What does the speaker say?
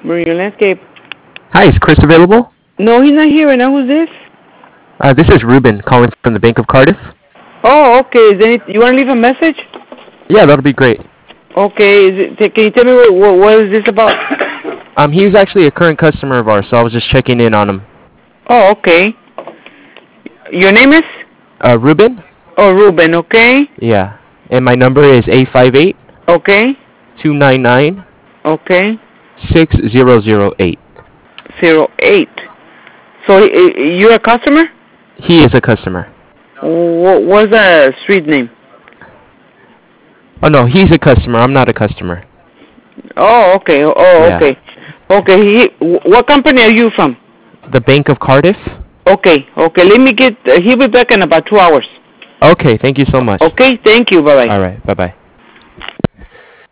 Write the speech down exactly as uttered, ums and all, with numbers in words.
Marine Landscape. Hi, is Chris available? No, he's not here right now. Who's this? Uh, this is Ruben calling from the Bank of Cardiff. Oh, okay. Is any, you want to leave a message? Yeah, that'll be great. Okay. Is it, can you tell me what, what, what is this about? Um, he was actually a current customer of ours, so I was just checking in on him. Oh, okay. Your name is? Uh, Ruben? Oh, Ruben. Okay. Yeah. And my number is eight five eight, Okay. two nine nine, Okay. six zero zero eight. Zero eight. So uh, you're a customer? He is a customer. What, what's the street name? Oh, no, he's a customer. I'm not a customer. Oh, okay. Oh, Yeah. okay. Okay. He, what company are you from? The Bank of Cardiff? Okay. Okay. Let me get. Uh, he'll be back in about two hours. Okay, thank you so much. Okay. Thank you. Bye bye. All right, bye-bye.